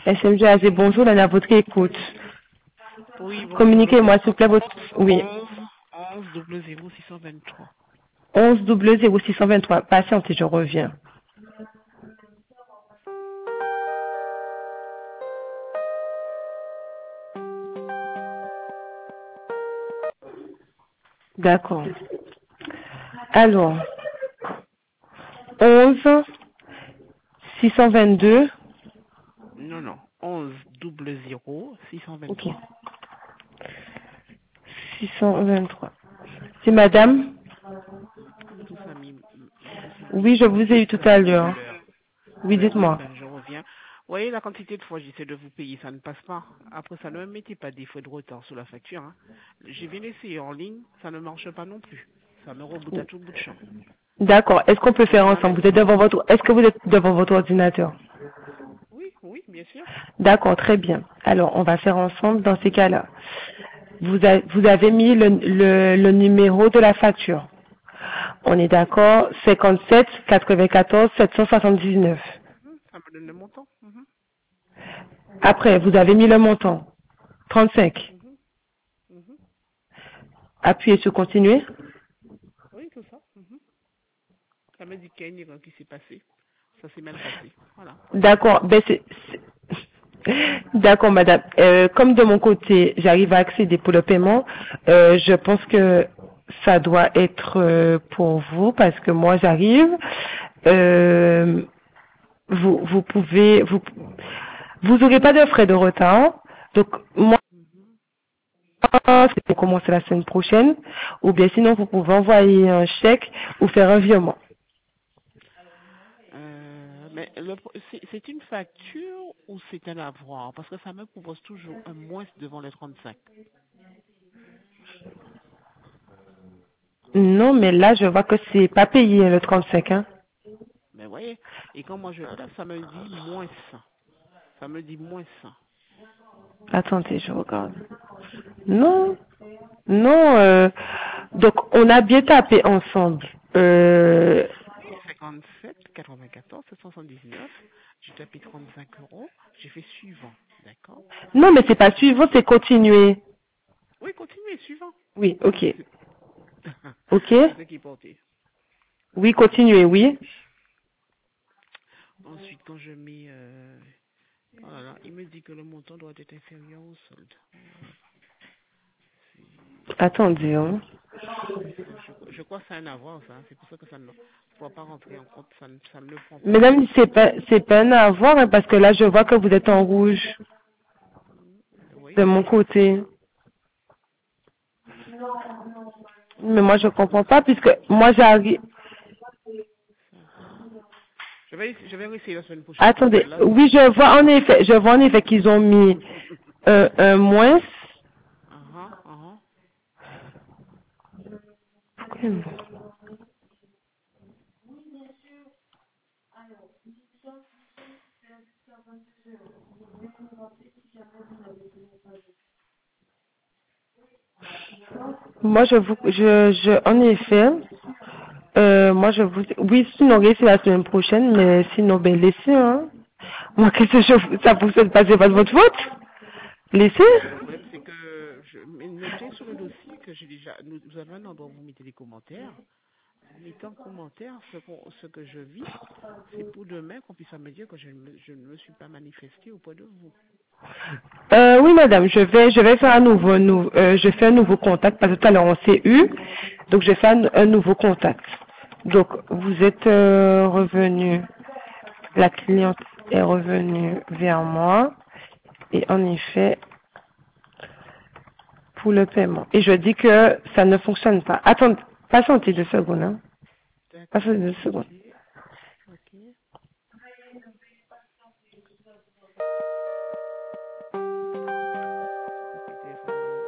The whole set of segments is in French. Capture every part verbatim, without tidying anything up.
S M G A Z, bonjour, là, à votre écoute. Oui, bonjour. Le Communiquez-moi, s'il vous plaît, votre... Oui. onze double zéro six cent vingt-trois. onze double zéro six cent vingt-trois. Patientez, je reviens. D'accord. Alors, onze six cent vingt-deux. Non, non. onze double zéro six cent Ok. vingt-trois. six cent vingt-trois. C'est madame? Tout ça mis. Oui, je vous ai eu tout à l'heure. Oui, Oui, oui, dites-moi. ben je reviens. Vous voyez la quantité de fois j'essaie de vous payer, ça ne passe pas. Après, ça ne me mettez pas des frais de retard sur la facture. Hein. J'ai bien essayé en ligne, ça ne marche pas non plus. Ça me reboot à tout bout de champ. D'accord. Est-ce qu'on peut Donc faire je ensemble? m'amène. Vous êtes devant votre, est-ce que vous êtes devant votre ordinateur? Oui, oui, bien sûr. D'accord, très bien. Alors, on va faire ensemble dans ces cas-là. Vous, a- vous avez mis le, le, le numéro de la facture. On est Oui, bien d'accord, sûr. cinquante-sept quatre-vingt-quatorze sept cent soixante-dix-neuf. Mhm, ça me donne le montant. Mhm, Après, vous avez mis le montant. trente-cinq. mhm, mhm. Appuyez sur continuer. Oui, tout ça. Mhm. Ça me dit qu'il y a une erreur qui s'est passée. Ça s'est mal passé. Voilà. D'accord, ben c'est... c'est- D'accord, madame. Euh, comme de mon côté, j'arrive à accéder pour le paiement, euh, je pense que ça doit être euh, pour vous parce que moi j'arrive. Euh, vous, vous pouvez, vous, vous aurez pas de frais de retard. Donc moi, Mhm. c'est pour commencer la semaine prochaine, ou bien sinon vous pouvez envoyer un chèque ou faire un virement. Euh, mais le pro- c'est c'est une facture ou c'est un avoir? Parce que ça me propose toujours un moins devant les trente-cinq. Non, mais là je vois que c'est pas payé le trente-cinq, hein. Mais voyez, et quand moi je tape, ça me dit moins cent. Ça me dit moins cent. Attendez, je regarde. Non, non. euh, donc on a bien tapé ensemble. Euh, cinquante-sept, quatre-vingt-quatorze, sept cent soixante-dix-neuf. J'ai tapé trente-cinq euros. J'ai fait suivant. D'accord? non, mais c'est pas suivant, c'est continuer. Oui, continuez, suivant. Oui, ok, C'est ok. c'est ce qui est porté. Oui, continuer, oui. Ensuite, quand je mets... Euh... Oh là là, il me dit que le montant doit être inférieur au solde. Attendez, hein. Je, je crois que c'est un avoir, ça. C'est pour ça que ça ne pourra pas rentrer en compte. Ça ne, ça ne le prend pas. Mesdames, c'est pas, c'est pas un à voir, hein, parce que là je vois que vous êtes en rouge Oui. de mon côté. Mais moi je comprends pas puisque moi j'arrive. Je vais, je vais essayer la semaine prochaine. Pour Attendez, celle-là, je oui, sais pas. je vois en effet, je vois en effet qu'ils ont mis euh, un moins. Ah ah, ah Moi je vous, je, je, en effet, euh, moi je vous, oui, sinon c'est la semaine prochaine, mais sinon ben laissez, hein. Moi qu'est-ce que je, ça vous fait passer pas de votre faute? Le Laissez. problème, c'est que je mais notez sur le dossier que j'ai déjà. Nous, vous avez un endroit où vous mettez des commentaires. Vous mettez en commentaire ce, qu'on- ce que je vis. C'est pour demain qu'on puisse me dire que je ne me, je ne me suis pas manifesté auprès de vous. Euh, oui, madame, je vais, je vais faire un nouveau, nou- euh, je fais un nouveau contact parce que tout à l'heure on s'est eu, donc je fais un, un nouveau contact. Donc vous êtes euh, revenu, la cliente est revenue vers moi et en effet pour le paiement. Et je dis que ça ne fonctionne pas. Attendez, patientez deux secondes, hein. Patientez D'accord, deux secondes. ok, ok. Coupez le téléphone, Lily.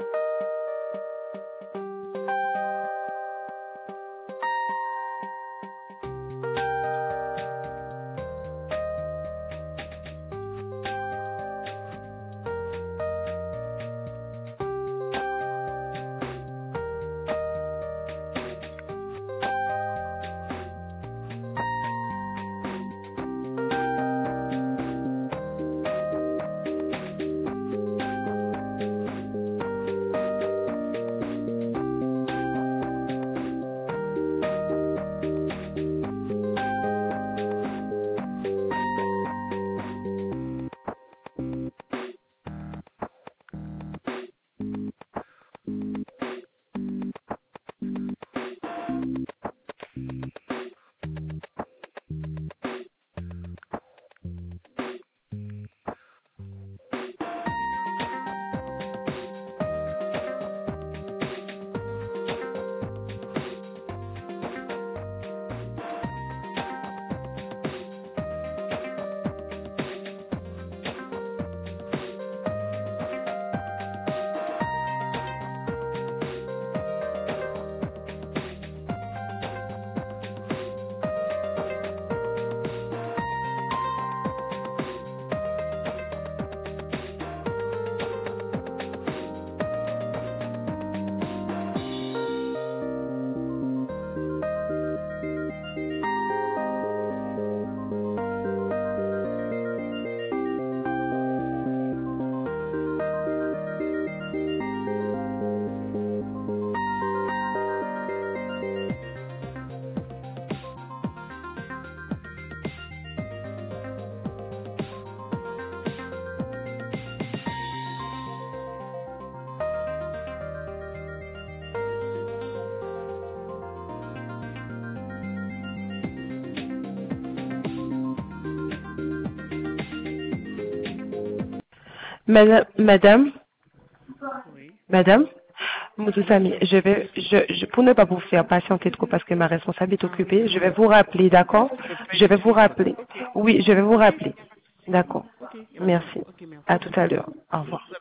Madame, madame, Oui. madame, Moudou-Sami, je vais, je, je, pour ne pas vous faire patienter trop parce que ma responsable est Ah oui, occupée, je oui. vais vous rappeler, d'accord? Je peux Je vais vous planifier alors. rappeler. Ok. Oui, je vais vous Ok. rappeler. D'accord. Ok, il n'y a pas de problème. Merci. Ok, merci. À tout à l'heure. Au revoir.